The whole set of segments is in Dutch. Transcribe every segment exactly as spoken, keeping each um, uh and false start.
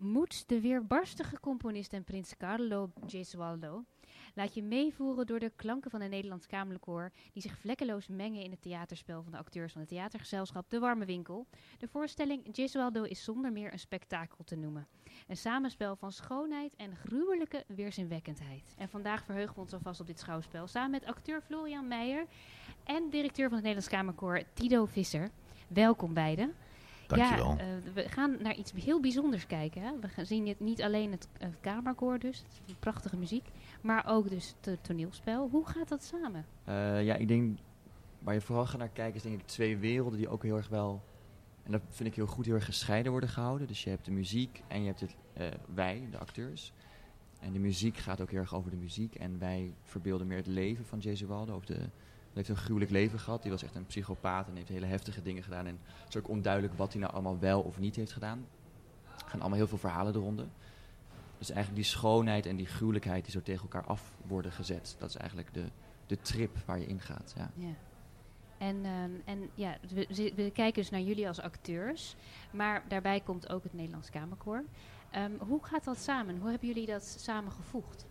Moets, de weerbarstige componist en prins Carlo Gesualdo, laat je meevoeren door de klanken van een Nederlands Kamerkoor die zich vlekkeloos mengen in het theaterspel van de acteurs van het theatergezelschap De Warme Winkel. De voorstelling Gesualdo is zonder meer een spektakel te noemen. Een samenspel van schoonheid en gruwelijke weerzinwekkendheid. En vandaag verheugen we ons alvast op dit schouwspel samen met acteur Florian Meijer en directeur van het Nederlands Kamerkoor Tido Visser. Welkom beiden. Dankjewel. Ja, uh, we gaan naar iets heel bijzonders kijken. Hè? We gaan zien het, niet alleen het, het kamerkoor dus, het is prachtige muziek, maar ook dus het toneelspel. Hoe gaat dat samen? Uh, ja, ik denk, waar je vooral gaat naar kijken is denk ik twee werelden die ook heel erg wel, en dat vind ik heel goed, heel erg gescheiden worden gehouden. Dus je hebt de muziek en je hebt het, uh, wij, de acteurs. En de muziek gaat ook heel erg over de muziek en wij verbeelden meer het leven van Gesualdo, over de... Hij heeft een gruwelijk leven gehad. Die was echt een psychopaat en heeft hele heftige dingen gedaan. En het is ook onduidelijk wat hij nou allemaal wel of niet heeft gedaan. Er gaan allemaal heel veel verhalen de ronde. Dus eigenlijk die schoonheid en die gruwelijkheid die zo tegen elkaar af worden gezet. Dat is eigenlijk de, de trip waar je in gaat. Ja. Ja. En, um, en ja, we, we kijken dus naar jullie als acteurs. Maar daarbij komt ook het Nederlands Kamerkoor. Um, hoe gaat dat samen? Hoe hebben jullie dat samen gevoegd?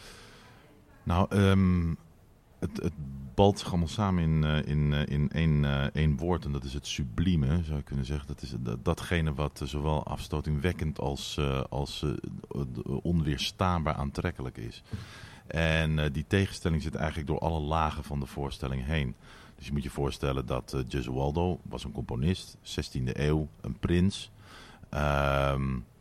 Nou, um, het... het balt zich allemaal samen in, uh, in, uh, in één, uh, één woord en dat is het sublieme, zou je kunnen zeggen. Dat is dat, datgene wat uh, zowel afstotingwekkend als, uh, als uh, onweerstaanbaar aantrekkelijk is. En uh, die tegenstelling zit eigenlijk door alle lagen van de voorstelling heen. Dus je moet je voorstellen dat uh, Gesualdo was een componist, zestiende eeuw, een prins. Uh,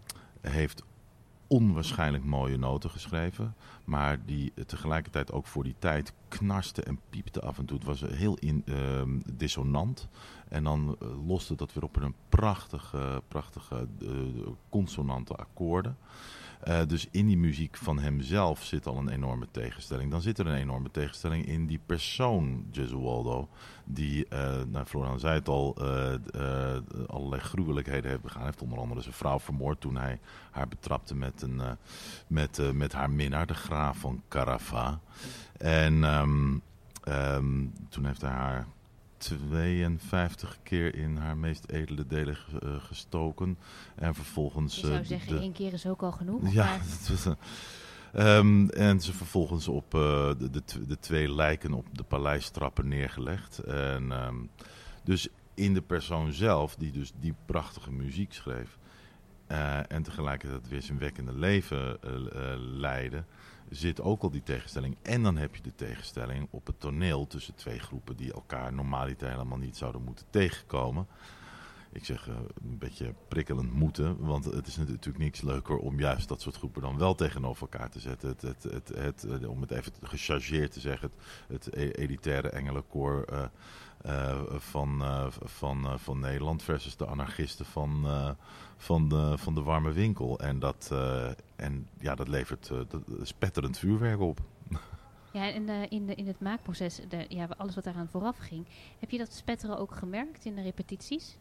heeft onwaarschijnlijk mooie noten geschreven, maar die uh, tegelijkertijd ook voor die tijd knarste en piepte af en toe. Het was uh, heel in, uh, dissonant en dan uh, loste dat weer op in een prachtige, prachtige uh, consonante akkoorden. Uh, dus in die muziek van hemzelf zit al een enorme tegenstelling. Dan zit er een enorme tegenstelling in die persoon Gesualdo, die, uh, nou, Florian zei het al, uh, uh, allerlei gruwelijkheden heeft begaan. Hij heeft onder andere zijn vrouw vermoord toen hij haar betrapte met, een, uh, met, uh, met haar minnaar, de graaf van Carafa. En um, um, toen heeft hij haar tweeënvijftig keer in haar meest edele delen uh, gestoken. En vervolgens... Je zou uh, zeggen, de, één keer is ook al genoeg. Ja, maar... dat was, uh, um, en ze vervolgens op uh, de, de, de twee lijken op de paleistrappen neergelegd. En, um, dus in de persoon zelf, die dus die prachtige muziek schreef, uh, en tegelijkertijd weer zijn wekkende leven uh, uh, leidde, zit ook al die tegenstelling. En dan heb je de tegenstelling op het toneel tussen twee groepen die elkaar normaliter helemaal niet zouden moeten tegenkomen. Ik zeg uh, een beetje prikkelend moeten, want het is natuurlijk niks leuker om juist dat soort groepen dan wel tegenover elkaar te zetten. Het, het, het, het, het, om het even gechargeerd te zeggen, het, het elitaire engelenkoor uh, uh, van, uh, van, uh, van Nederland versus de anarchisten van, uh, van, de, van de Warme Winkel. En dat, uh, en, ja, dat levert uh, dat spetterend vuurwerk op. Ja, en uh, in, de, in het maakproces, de, ja, alles wat daaraan vooraf ging, heb je dat spetteren ook gemerkt in de repetities?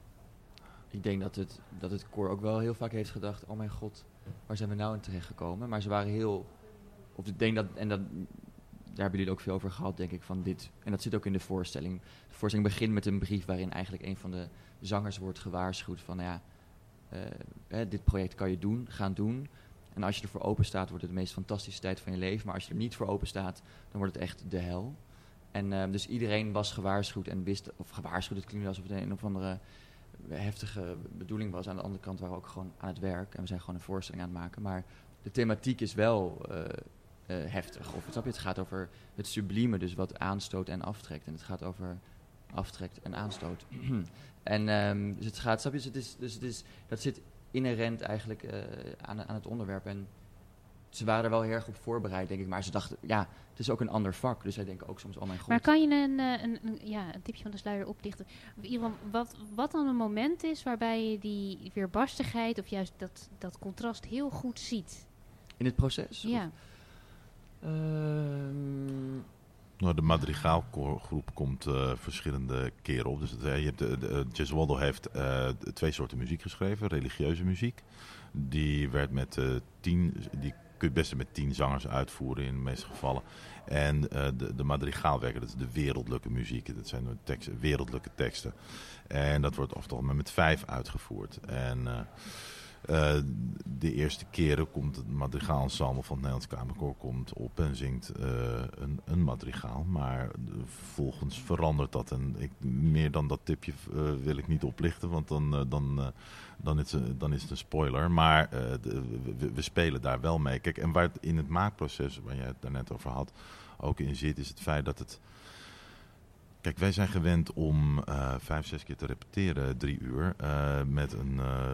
Ik denk dat het, dat het koor ook wel heel vaak heeft gedacht, oh mijn god, waar zijn we nou in terecht gekomen? Maar ze waren heel, of ik denk dat, en dat, daar hebben jullie het ook veel over gehad, denk ik, van dit, en dat zit ook in de voorstelling. De voorstelling begint met een brief waarin eigenlijk een van de zangers wordt gewaarschuwd van, nou ja, uh, hè, dit project kan je doen, gaan doen. En als je ervoor open staat, wordt het de meest fantastische tijd van je leven. Maar als je er niet voor open staat, dan wordt het echt de hel. En uh, dus iedereen was gewaarschuwd en wist, of gewaarschuwd, het klinkt alsof het een of andere heftige bedoeling was. Aan de andere kant waren we ook gewoon aan het werk en we zijn gewoon een voorstelling aan het maken. Maar de thematiek is wel uh, uh, heftig. Of snap je, het gaat over het sublieme, dus wat aanstoot en aftrekt. En het gaat over aftrekt en aanstoot. en um, dus het gaat, snap je, dus het is, dus het is, dat zit inherent eigenlijk uh, aan, aan het onderwerp. En ze waren er wel heel erg op voorbereid, denk ik. Maar ze dachten, ja, het is ook een ander vak. Dus zij denken ook soms, oh mijn god. Maar kan je een, een, een, ja, een tipje van de sluier oplichten? Wat, wat dan een moment is waarbij je die weerbarstigheid of juist dat, dat contrast heel goed ziet? In het proces? Ja. Of, um, nou, de madrigaalgroep komt uh, verschillende keren op. Dus het, uh, je hebt, uh, de, Gesualdo heeft uh, twee soorten muziek geschreven. Religieuze muziek. Die werd met uh, tien... Die kun je het beste met tien zangers uitvoeren in de meeste gevallen. En uh, de, de madrigaalwerken, dat is de wereldlijke muziek. Dat zijn de teksten, wereldlijke teksten. En dat wordt oftewel met vijf uitgevoerd. En Uh, de eerste keren komt het madrigaal-ensemble van het Nederlands Kamerkoor komt op en zingt uh, een, een madrigaal. Maar uh, vervolgens verandert dat. En ik, meer dan dat tipje uh, wil ik niet oplichten, want dan, uh, dan, uh, dan, is, uh, dan is het een spoiler. Maar uh, de, we, we spelen daar wel mee. Kijk, en waar het in het maakproces, waar jij het daarnet over had, ook in zit, is het feit dat het... Kijk, wij zijn gewend om uh, vijf, zes keer te repeteren, drie uur, uh, met, een, uh,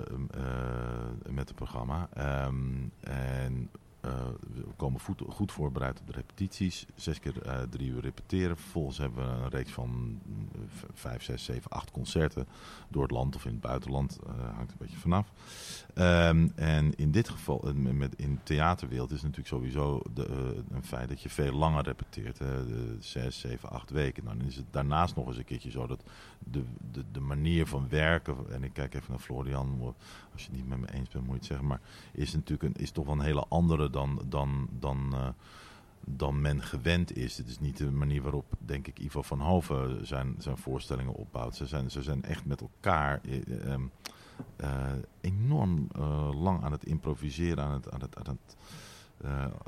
uh, met een programma. Um, en uh, we komen goed, goed voorbereid op de repetities. Zes keer uh, drie uur repeteren. Vervolgens hebben we een reeks van v- vijf, zes, zeven, acht concerten door het land of in het buitenland. Uh, hangt een beetje vanaf. Um, en in dit geval, uh, met, in de theaterwereld is het natuurlijk sowieso de, uh, een feit dat je veel langer repeteert. Uh, de zes, zeven, acht weken. Nou, dan is het daarnaast nog eens een keertje zo dat de, de, de manier van werken, en ik kijk even naar Florian, als je het niet met me eens bent moet je het zeggen, maar is natuurlijk een, is toch wel een hele andere dan, dan, dan, uh, dan men gewend is. Het is niet de manier waarop, denk ik, Ivo van Hoven zijn, zijn voorstellingen opbouwt. Ze zijn, ze zijn echt met elkaar uh, um, uh, enorm uh, lang aan het improviseren, aan het, aan het, aan het, uh,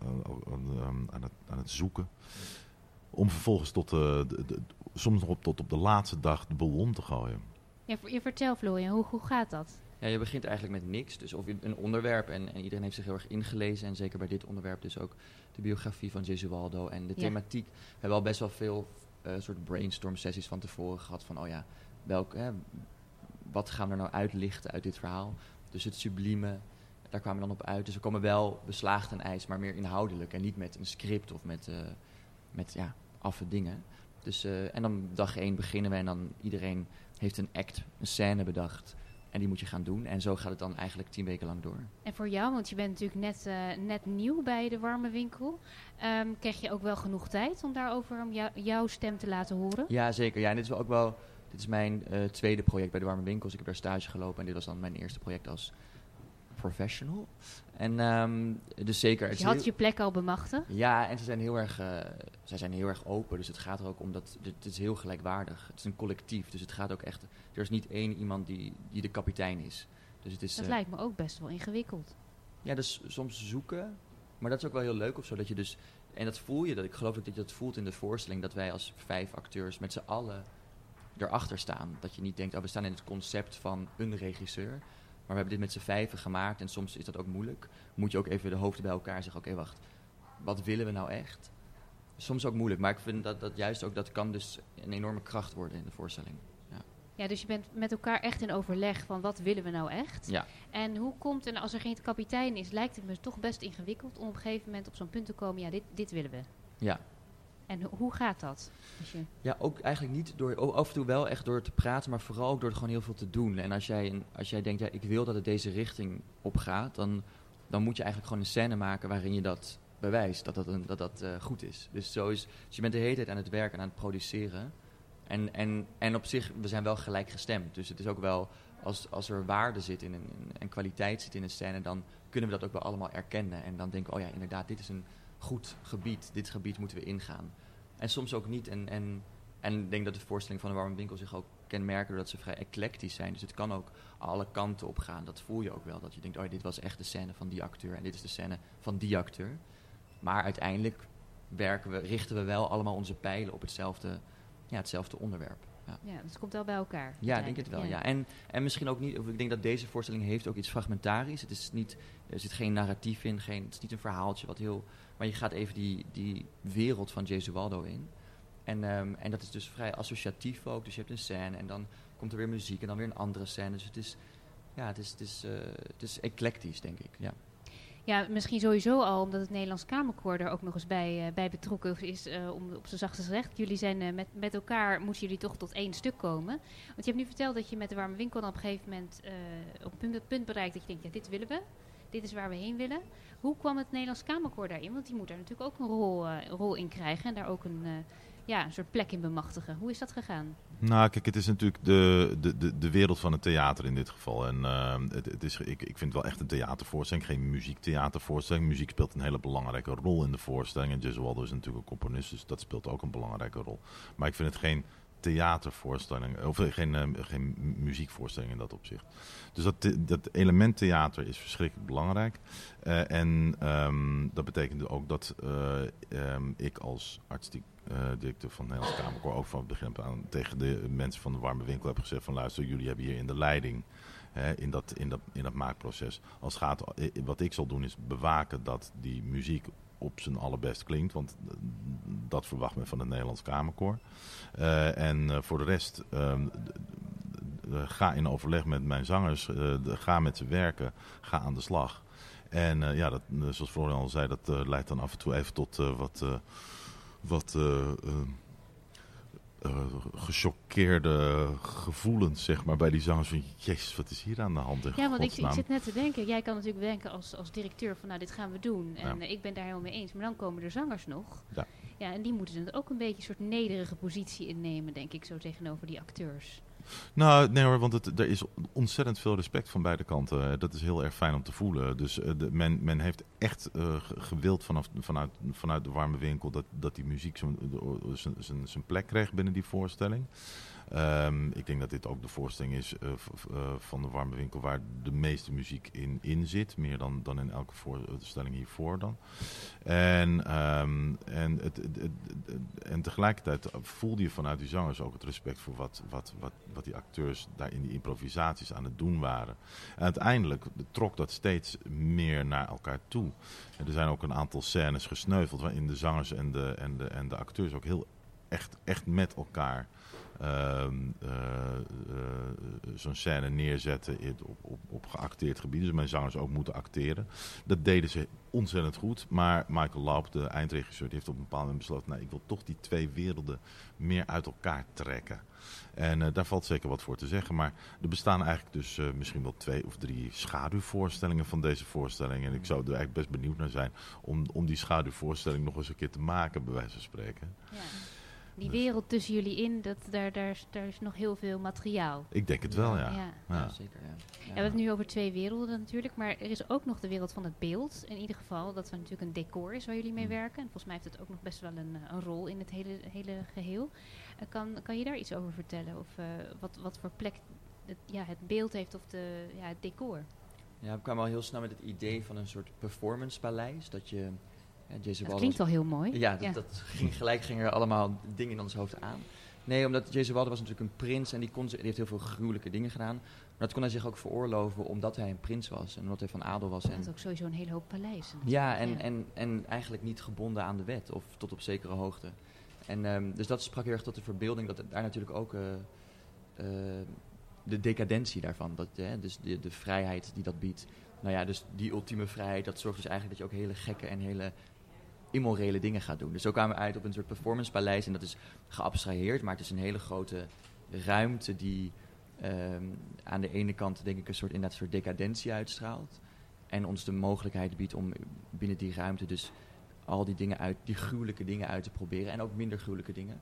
aan, aan het, aan het zoeken. Om vervolgens tot de, de, de, soms nog op, tot op de laatste dag de boel om te gooien. Ja, je vertel Florian, hoe, hoe gaat dat? Ja, je begint eigenlijk met niks. Dus of een onderwerp en, en iedereen heeft zich heel erg ingelezen. En zeker bij dit onderwerp dus ook de biografie van Gesualdo en de Ja. thematiek. We hebben al best wel veel uh, soort brainstorm sessies van tevoren gehad. Van oh ja, welk, hè, wat gaan we er nou uitlichten uit dit verhaal? Dus het sublieme, daar kwamen we dan op uit. Dus we komen wel beslaagd en ijs, maar meer inhoudelijk. En niet met een script of met, uh, met ja, affe dingen. Dus, uh, en dan dag één beginnen we en dan iedereen heeft een act, een scène bedacht. En die moet je gaan doen. En zo gaat het dan eigenlijk tien weken lang door. En voor jou, want je bent natuurlijk net, uh, net nieuw bij de Warme Winkel. Um, krijg je ook wel genoeg tijd om daarover om jou, jouw stem te laten horen? Ja, zeker. Ja, en dit is ook wel, dit is mijn uh, tweede project bij de Warme Winkels. Ik heb daar stage gelopen en dit was dan mijn eerste project als professional. En um, dus zeker. Dus je had je plek al bemachtigd? Ja, en ze zijn heel erg, uh, zij zijn heel erg open. Dus het gaat er ook om dat het is heel gelijkwaardig. Het is een collectief, dus het gaat ook echt. Er is niet één iemand die, die de kapitein is. Dus het is. Dat uh, lijkt me ook best wel ingewikkeld. Ja, dus soms zoeken, maar dat is ook wel heel leuk of zo dat je dus. En dat voel je, dat ik geloof ook dat je dat voelt in de voorstelling, dat wij als vijf acteurs met z'n allen erachter staan. Dat je niet denkt, oh, we staan in het concept van een regisseur. Maar we hebben dit met z'n vijven gemaakt en soms is dat ook moeilijk. Moet je ook even de hoofden bij elkaar zeggen, oké, okay, wacht, wat willen we nou echt? Soms ook moeilijk, maar ik vind dat, dat juist ook, dat kan dus een enorme kracht worden in de voorstelling. Ja, ja, dus je bent met elkaar echt in overleg van wat willen we nou echt? Ja. En hoe komt, en als er geen kapitein is, lijkt het me toch best ingewikkeld om op een gegeven moment op zo'n punt te komen, ja, dit, dit willen we. Ja. En ho- hoe gaat dat? Als je... Ja, ook eigenlijk niet door, o- af en toe wel echt door te praten, maar vooral ook door er gewoon heel veel te doen. En als jij, een, als jij denkt, ja, ik wil dat het deze richting op gaat, dan, dan moet je eigenlijk gewoon een scène maken waarin je dat bewijst, dat dat, een, dat, dat uh, goed is. Dus, zo is. Dus je bent de hele tijd aan het werken en aan het produceren. En, en, en op zich, we zijn wel gelijk gestemd. Dus het is ook wel, als, als er waarde zit in een, en kwaliteit zit in een scène, dan kunnen we dat ook wel allemaal erkennen. En dan denken we, oh ja, inderdaad, dit is een goed gebied. Dit gebied moeten we ingaan. En soms ook niet. En, en, en ik denk dat de voorstelling van de Warme Winkel zich ook kenmerken doordat ze vrij eclectisch zijn. Dus het kan ook alle kanten op gaan. Dat voel je ook wel. Dat je denkt, oh, dit was echt de scène van die acteur en dit is de scène van die acteur. Maar uiteindelijk werken we, richten we wel allemaal onze pijlen op hetzelfde, ja, hetzelfde onderwerp. Ja. ja, dus het komt wel bij elkaar. Ja, ik denk het wel. Ja. Ja. En, en misschien ook niet, of ik denk dat deze voorstelling heeft ook iets fragmentarisch. Het is niet, er zit geen narratief in, geen, het is niet een verhaaltje wat heel. Maar je gaat even die, die wereld van Gesualdo in. En, um, en dat is dus vrij associatief ook. Dus je hebt een scène en dan komt er weer muziek en dan weer een andere scène. Dus het is, ja, het is, het is, uh, het is eclectisch, denk ik. Ja. Ja, misschien sowieso al, omdat het Nederlands Kamerkoor er ook nog eens bij, uh, bij betrokken is, uh, om op z'n zachtst gezegd. Jullie zijn uh, met, met elkaar, moeten jullie toch tot één stuk komen. Want je hebt nu verteld dat je met de Warme Winkel dan op een gegeven moment uh, op een punt, punt bereikt dat je denkt, ja, dit willen we. Dit is waar we heen willen. Hoe kwam het Nederlands Kamerkoor daarin? Want die moet daar natuurlijk ook een rol, uh, rol in krijgen en daar ook een, uh, ja, een soort plek in bemachtigen. Hoe is dat gegaan? Nou, kijk, het is natuurlijk de, de, de, de wereld van het theater in dit geval. En uh, het, het is, ik, ik vind het wel echt een theatervoorstelling, geen muziektheatervoorstelling. Muziek speelt een hele belangrijke rol in de voorstelling. En Gesualdo is natuurlijk een componist, dus dat speelt ook een belangrijke rol. Maar ik vind het geen theatervoorstelling, of uh, geen, uh, geen muziekvoorstelling in dat opzicht. Dus dat, dat element theater is verschrikkelijk belangrijk. Uh, en um, dat betekent ook dat uh, um, ik als artistiek uh, directeur van het Nederlands Kamerkoor ook van het begin aan tegen de mensen van de Warme Winkel heb gezegd van luister, jullie hebben hier in de leiding hè, in, dat, in, dat, in dat maakproces. Als het gaat, wat ik zal doen is bewaken dat die muziek op zijn allerbest klinkt, want dat verwacht men van het Nederlands Kamerkoor. Uh, en uh, voor de rest, uh, uh, ga in overleg met mijn zangers, uh, de, ga met ze werken, ga aan de slag. En uh, ja, dat, uh, zoals Florian al zei, dat uh, leidt dan af en toe even tot uh, wat, uh, wat uh, uh, uh, gechoqueerde gevoelens, zeg maar, bij die zangers van, jezus, wat is hier aan de hand? Ja, want ik, ik zit net te denken, jij kan natuurlijk denken als, als directeur van, nou, dit gaan we doen. En Ja. uh, ik ben daar helemaal mee eens. Maar dan komen er zangers nog. Ja. Ja, en die moeten dan ook een beetje een soort nederige positie innemen, denk ik, zo tegenover die acteurs. Nou, nee hoor, want het, er is ontzettend veel respect van beide kanten. Dat is heel erg fijn om te voelen. Dus uh, de, men, men heeft echt uh, gewild vanaf, vanuit, vanuit de Warme Winkel dat, dat die muziek zijn plek kreeg binnen die voorstelling. Um, ik denk dat dit ook de voorstelling is uh, v- uh, van de Warme Winkel waar de meeste muziek in, in zit. Meer dan, dan in elke voorstelling hiervoor dan. En, um, en, het, het, het, het, en tegelijkertijd voelde je vanuit die zangers ook het respect voor wat, wat, wat, wat die acteurs daar in die improvisaties aan het doen waren. En uiteindelijk trok dat steeds meer naar elkaar toe. En er zijn ook een aantal scènes gesneuveld waarin de zangers en de, en de, en de acteurs ook heel echt, echt met elkaar Uh, uh, uh, zo'n scène neerzetten in, op, op, op geacteerd gebied. Dus mijn zangers ook moeten acteren. Dat deden ze ontzettend goed. Maar Michael Laub, de eindregisseur, die heeft op een bepaald moment besloten, nou, ik wil toch die twee werelden meer uit elkaar trekken. En uh, daar valt zeker wat voor te zeggen. Maar er bestaan eigenlijk dus uh, misschien wel twee of drie schaduwvoorstellingen van deze voorstelling. En ik zou er eigenlijk best benieuwd naar zijn om, om die schaduwvoorstelling nog eens een keer te maken, bij wijze van spreken. Ja. Die wereld tussen jullie in, dat, daar, daar, daar is nog heel veel materiaal. Ik denk het wel, ja. Ja. ja. Ja, zeker. Ja. Ja. Ja, we hebben het nu over twee werelden natuurlijk, maar er is ook nog de wereld van het beeld. In ieder geval, dat er natuurlijk een decor is waar jullie mee werken. En volgens mij heeft het ook nog best wel een, een rol in het hele, hele geheel. Uh, kan, kan je daar iets over vertellen? Of uh, wat, wat voor plek het, ja, het beeld heeft of de, ja, het decor? Ja, we kwamen al heel snel met het idee van een soort performancepaleis. Dat je... Ja, Jason dat klinkt al heel mooi. Ja, dat, ja. dat ging, gelijk gingen er allemaal dingen in ons hoofd aan. Nee, omdat Jason Wilder was natuurlijk een prins en die, kon, die heeft heel veel gruwelijke dingen gedaan. Maar dat kon hij zich ook veroorloven omdat hij een prins was en omdat hij van adel was. Dat en is ook sowieso een hele hoop paleizen. Ja, en, ja. En, en eigenlijk niet gebonden aan de wet of tot op zekere hoogte. En, um, dus dat sprak heel erg tot de verbeelding dat het daar natuurlijk ook uh, uh, de decadentie daarvan, dat, uh, dus de, de vrijheid die dat biedt. Nou ja, dus die ultieme vrijheid, dat zorgt dus eigenlijk dat je ook hele gekke en hele immorele dingen gaat doen. Dus zo kwamen we uit op een soort performancepaleis en dat is geabstraheerd, maar het is een hele grote ruimte die um, aan de ene kant denk ik een soort, inderdaad, een soort decadentie uitstraalt en ons de mogelijkheid biedt om binnen die ruimte dus al die dingen uit, die gruwelijke dingen uit te proberen en ook minder gruwelijke dingen,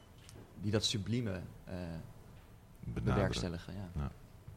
die dat sublieme uh, bewerkstelligen. Ja. Ja.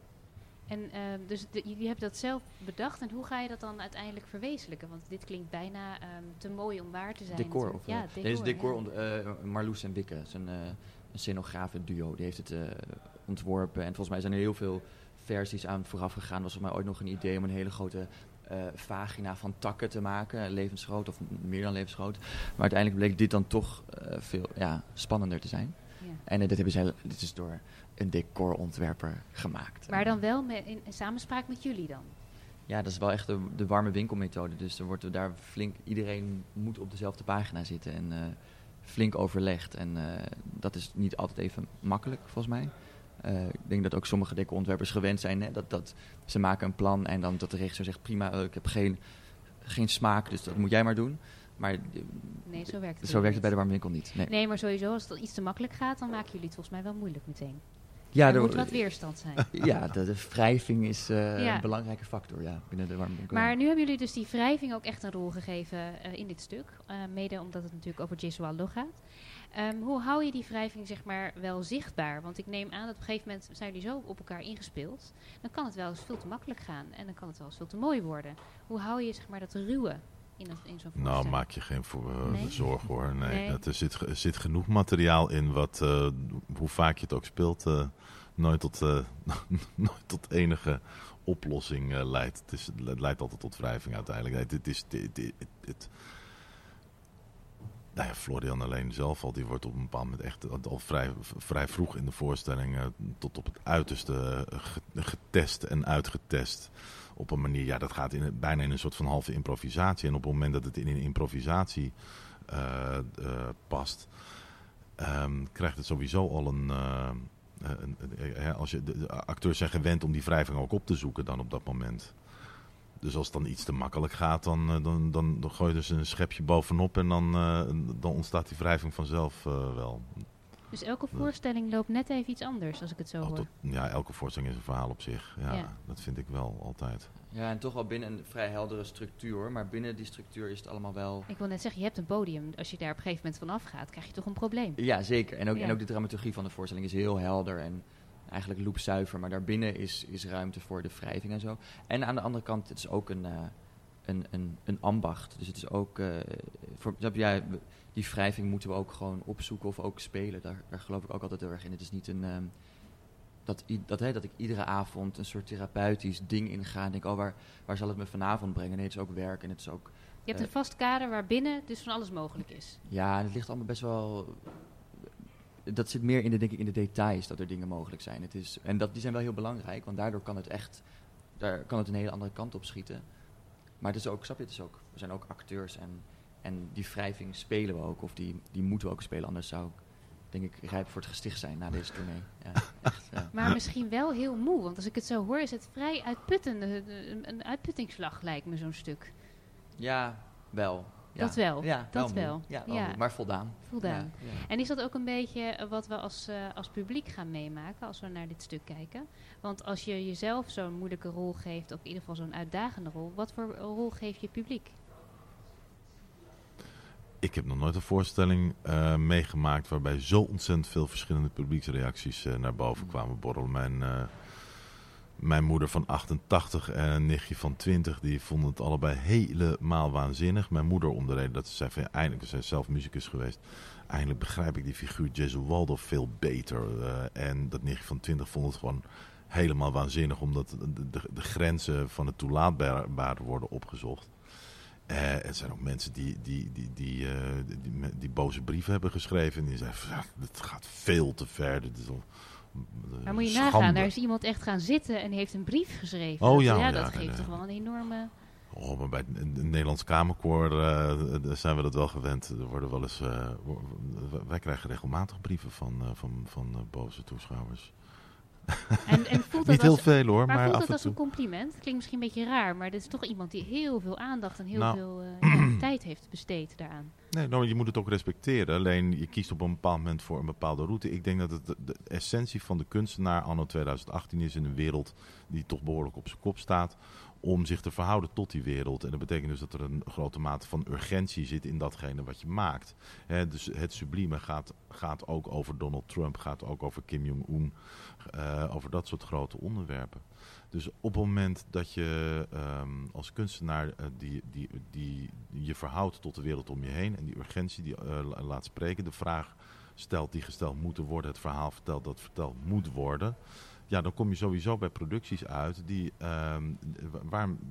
En uh, dus de, jullie hebben dat zelf bedacht. En hoe ga je dat dan uiteindelijk verwezenlijken? Want dit klinkt bijna um, te mooi om waar te zijn. Decor. Of, ja, uh, decor. Deze decor, ja. ont, uh, Marloes en Wikke, zijn uh, een scenografe duo. Die heeft het uh, ontworpen. En volgens mij zijn er heel veel versies aan vooraf gegaan. Er was volgens mij ooit nog een idee om een hele grote uh, vagina van takken te maken. Levensgroot of meer dan levensgroot. Maar uiteindelijk bleek dit dan toch uh, veel ja, spannender te zijn. Ja. En uh, dit, hebben zij, dit is door een decorontwerper gemaakt. Maar dan wel met, in, in samenspraak met jullie dan? Ja, dat is wel echt de, de warme winkelmethode. Dus er wordt er daar flink, iedereen moet op dezelfde pagina zitten en uh, flink overlegd. En uh, dat is niet altijd even makkelijk, volgens mij. Uh, ik denk dat ook sommige decorontwerpers gewend zijn. Hè, dat, dat ze maken een plan en dan dat de regisseur zegt, prima, uh, ik heb geen, geen smaak, dus dat moet jij maar doen. Maar nee, zo werkt het, zo werkt het niet. bij de warme winkel niet. Nee. nee, maar sowieso, als het iets te makkelijk gaat, dan maken jullie het volgens mij wel moeilijk meteen. Ja, er de, moet wat weerstand zijn. Ja, de, de wrijving is uh, ja. een belangrijke factor ja, binnen de warme winkel. Maar nu hebben jullie dus die wrijving ook echt een rol gegeven uh, in dit stuk. Uh, mede omdat het natuurlijk over Gesualdo gaat. Um, hoe hou je die wrijving zeg maar wel zichtbaar? Want ik neem aan dat op een gegeven moment zijn jullie zo op elkaar ingespeeld. Dan kan het wel eens veel te makkelijk gaan. En dan kan het wel eens veel te mooi worden. Hoe hou je zeg maar dat ruwe in, een, in zo'n Nou, voorstelling? maak je geen voor, uh, Nee? zorgen hoor. Nee, Nee. Het, er, zit, er zit genoeg materiaal in wat, uh, hoe vaak je het ook speelt, uh, nooit, tot, uh, nooit tot enige oplossing uh, leidt. Het, is, het leidt altijd tot wrijving uiteindelijk. Nee, het is... Het, het, het, het, nou ja, Florian alleen zelf al, die wordt op een bepaald moment echt al vrij, vrij vroeg in de voorstelling uh, tot op het uiterste uh, getest en uitgetest. Op een manier, ja, dat gaat in, bijna in een soort van halve improvisatie. En op het moment dat het in een improvisatie uh, uh, past, um, krijgt het sowieso al een... Uh, een, een, een als je, de, de acteurs zijn gewend om die wrijving ook op te zoeken dan op dat moment. Dus als het dan iets te makkelijk gaat, dan, dan, dan, dan gooi je dus een schepje bovenop en dan, uh, dan ontstaat die wrijving vanzelf uh, wel. Dus elke voorstelling loopt net even iets anders, als ik het zo Oh, hoor. tot, ja, elke voorstelling is een verhaal op zich. Ja, Ja. Dat vind ik wel altijd. Ja, en toch wel binnen een vrij heldere structuur hoor. Maar binnen die structuur is het allemaal wel... Ik wil net zeggen, je hebt een podium. Als je daar op een gegeven moment van afgaat, krijg je toch een probleem. Ja, zeker. En ook, Ja. en ook de dramaturgie van de voorstelling is heel helder en eigenlijk loopzuiver. Maar daarbinnen is, is ruimte voor de wrijving en zo. En aan de andere kant, het is ook een, uh, een, een, een ambacht. Dus het is ook... Uh, voor, ja, die wrijving moeten we ook gewoon opzoeken of ook spelen. Daar, daar geloof ik ook altijd heel erg in. Het is niet een... Um, dat, dat, hè, dat ik iedere avond een soort therapeutisch ding inga en denk, oh, waar, waar zal het me vanavond brengen? Nee, het is ook werk en het is ook... Je hebt een vast kader waarbinnen dus van alles mogelijk is. Ja, en het ligt allemaal best wel... Dat zit meer in de, denk ik, in de details dat er dingen mogelijk zijn. Het is, en dat, die zijn wel heel belangrijk, want daardoor kan het echt... Daar kan het een hele andere kant op schieten. Maar het is ook, snap je, het is ook... We zijn ook acteurs en, en die wrijving spelen we ook. Of die, die moeten we ook spelen, anders zou ik, denk ik, rijp voor het gesticht zijn na deze tournee. Ja, echt, ja. Maar misschien wel heel moe, want als ik het zo hoor is het vrij uitputtend. Een, een uitputtingsslag lijkt me zo'n stuk. Ja, wel. Ja. Dat wel, Ja, dat wel. wel. Ja, wel Ja. moe, maar voldaan. Voldaan. Ja, ja. En is dat ook een beetje wat we als, uh, als publiek gaan meemaken als we naar dit stuk kijken? Want als je jezelf zo'n moeilijke rol geeft, of in ieder geval zo'n uitdagende rol, wat voor rol geef je publiek? Ik heb nog nooit een voorstelling uh, meegemaakt waarbij zo ontzettend veel verschillende publieksreacties uh, naar boven kwamen borrelen. Mijn, uh, mijn moeder van achtentachtig en een nichtje van twintig, die vonden het allebei helemaal waanzinnig. Mijn moeder om de reden dat ze zei van ja, eindelijk, ze is zelf muzikus geweest, eindelijk begrijp ik die figuur Gesualdo veel beter. Uh, en dat nichtje van twintig vond het gewoon helemaal waanzinnig, omdat de, de, de grenzen van het toelaatbaar worden opgezocht. Uh, er zijn ook mensen die, die, die, die, uh, die, die, die boze brieven hebben geschreven. En die zeiden, ja, het gaat veel te ver. Dit is al, uh, Maar moet je schande. nagaan, daar is iemand echt gaan zitten en die heeft een brief geschreven. Oh dat, ja, ja, ja, dat nee, geeft nee. toch wel een enorme... Oh, maar bij het Nederlands Kamerkoor uh, zijn we dat wel gewend. Er worden wel eens, uh, wij krijgen regelmatig brieven van, uh, van, van uh, boze toeschouwers. En, en voelt dat Niet heel als, veel hoor, maar maar voelt af dat en als een toe. compliment? Klinkt misschien een beetje raar, maar dit is toch iemand die heel veel aandacht en heel Nou. veel uh, ja, tijd heeft besteed daaraan. Nee, nou, je moet het ook respecteren. Alleen je kiest op een bepaald moment voor een bepaalde route. Ik denk dat het de, de essentie van de kunstenaar anno twintig achttien is in een wereld die toch behoorlijk op zijn kop staat, om zich te verhouden tot die wereld. En dat betekent dus dat er een grote mate van urgentie zit in datgene wat je maakt. He, dus het sublieme gaat, gaat ook over Donald Trump, gaat ook over Kim Jong-un, uh, over dat soort grote onderwerpen. Dus op het moment dat je um, als kunstenaar uh, die, die, die je verhoudt tot de wereld om je heen en die urgentie die uh, laat spreken, de vraag stelt die gesteld moet worden, het verhaal vertelt dat verteld moet worden, ja, dan kom je sowieso bij producties uit die, um, waar, uh,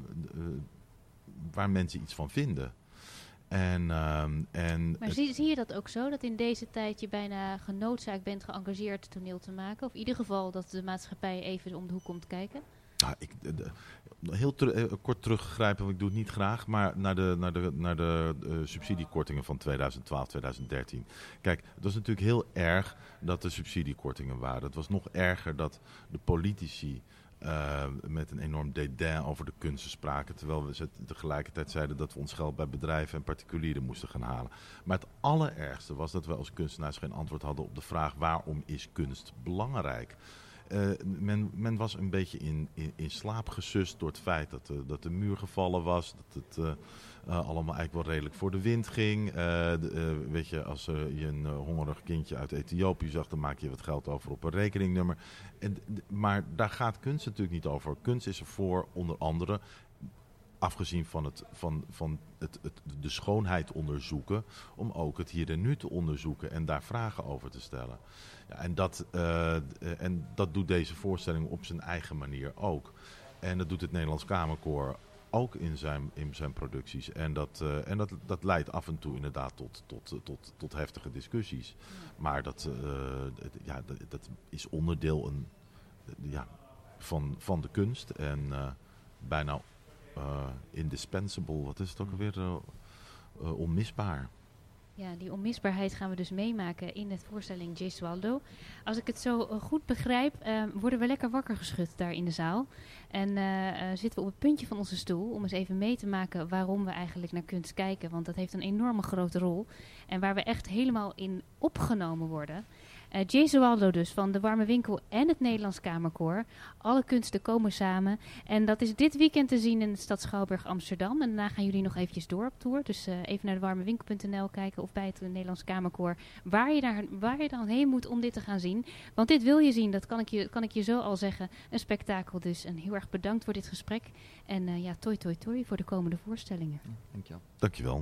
waar mensen iets van vinden. En, um, en Maar zie, zie je dat ook zo, dat in deze tijd je bijna genoodzaakt bent geëngageerd toneel te maken? Of in ieder geval dat de maatschappij even om de hoek komt kijken? Nou, ik, de, de, heel ter, uh, kort teruggrijpen, want ik doe het niet graag, maar naar de, naar de, naar de uh, subsidiekortingen van twintig twaalf, twintig dertien. Kijk, het was natuurlijk heel erg dat er subsidiekortingen waren. Het was nog erger dat de politici uh, met een enorm dédain over de kunsten spraken, terwijl we tegelijkertijd zeiden dat we ons geld bij bedrijven en particulieren moesten gaan halen. Maar het allerergste was dat we als kunstenaars geen antwoord hadden op de vraag waarom is kunst belangrijk? Uh, men, men was een beetje in, in, in slaap gesust door het feit dat, uh, dat de muur gevallen was. Dat het uh, uh, allemaal eigenlijk wel redelijk voor de wind ging. Uh, de, uh, weet je, als uh, je een uh, hongerig kindje uit Ethiopië zag, dan maak je wat geld over op een rekeningnummer. En, d- maar daar gaat kunst natuurlijk niet over. Kunst is er voor, onder andere, afgezien van, het, van, van het, het, de schoonheid onderzoeken, om ook het hier en nu te onderzoeken en daar vragen over te stellen. Ja, en, dat, uh, en dat doet deze voorstelling op zijn eigen manier ook. En dat doet het Nederlands Kamerkoor ook in zijn, in zijn producties. En, dat, uh, en dat, dat leidt af en toe inderdaad tot, tot, tot, tot heftige discussies. Maar dat, uh, het, ja, dat, dat is onderdeel een, ja, van, van de kunst. En uh, bijna uh, indispensable, wat is het ook alweer, uh, uh, onmisbaar. Ja, die onmisbaarheid gaan we dus meemaken in de voorstelling Gesualdo. Als ik het zo uh, goed begrijp, uh, worden we lekker wakker geschud daar in de zaal. En uh, uh, zitten we op het puntje van onze stoel om eens even mee te maken waarom we eigenlijk naar kunst kijken. Want dat heeft een enorme grote rol. En waar we echt helemaal in opgenomen worden. Uh, Gesualdo dus, van De Warme Winkel en het Nederlands Kamerkoor. Alle kunsten komen samen. En dat is dit weekend te zien in de stad Schouwburg Amsterdam. En daarna gaan jullie nog eventjes door op tour. Dus uh, even naar de warme winkel punt n l kijken of bij het Nederlands Kamerkoor. Waar je, daar, waar je dan heen moet om dit te gaan zien. Want dit wil je zien, dat kan ik je, kan ik je zo al zeggen. Een spektakel dus. En heel erg bedankt voor dit gesprek. En uh, ja, toi toi toi voor de komende voorstellingen. Ja, dankjewel. Dankjewel.